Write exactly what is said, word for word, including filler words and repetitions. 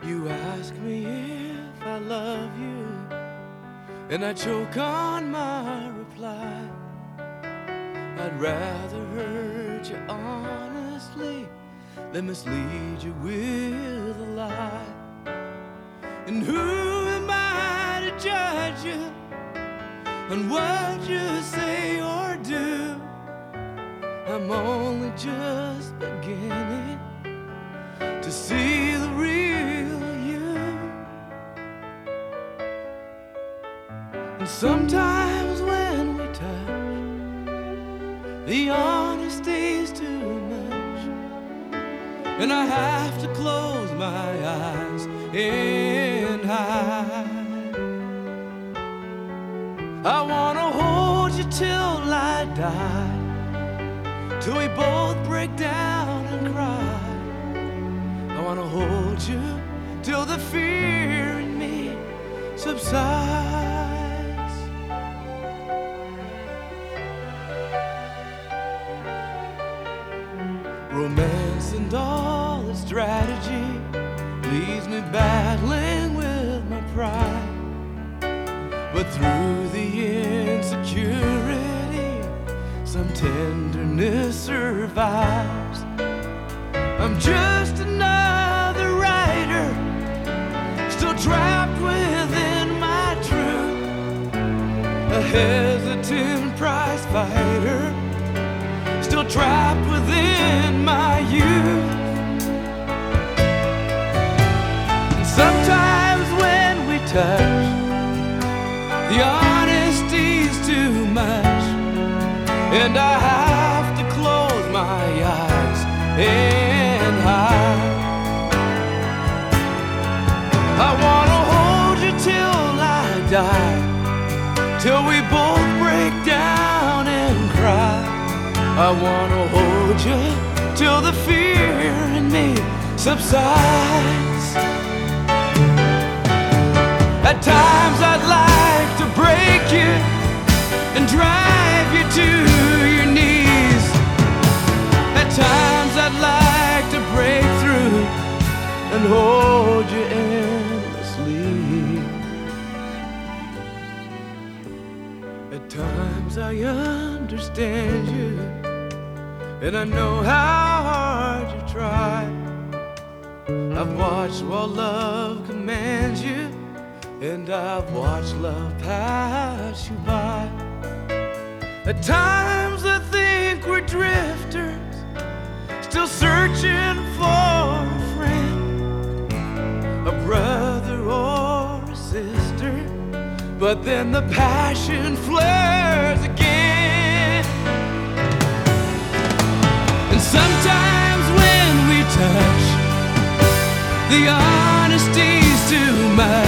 You ask me if I love you, and I choke on my reply. I'd rather hurt you honestly than mislead you with a lie. And who am I to judge you on what you say or do? I'm only just beginning to see the real you. And sometimes when we touch, the honesty's too much, and I have to close my eyes and hide. I wanna hold you till I die, till we both break down and cry. I wanna hold you till the fear in me subsides. Romance and all its strategy leaves me battling with my pride. But through the insecurity, some tenderness survives. I'm just another writer, still trapped within my truth, a hesitant prize fighter, still trapped within my youth. And sometimes when we touch, the honesty's too much, and I have to close my eyes and hide. I wanna hold you till I die, till we both break down and cry. I wanna hold you till the fear in me subsides. At times I'd like to break you and drive you to your knees. At times I'd like to break through and hold you endlessly. At times I understand you, and I know how hard you try. I've watched while love commands you, and I've watched love pass you by. At times I think we're drifters, still searching for a friend, a brother or a sister. But then the passion flares again. And sometimes when we touch, the honesty's too much,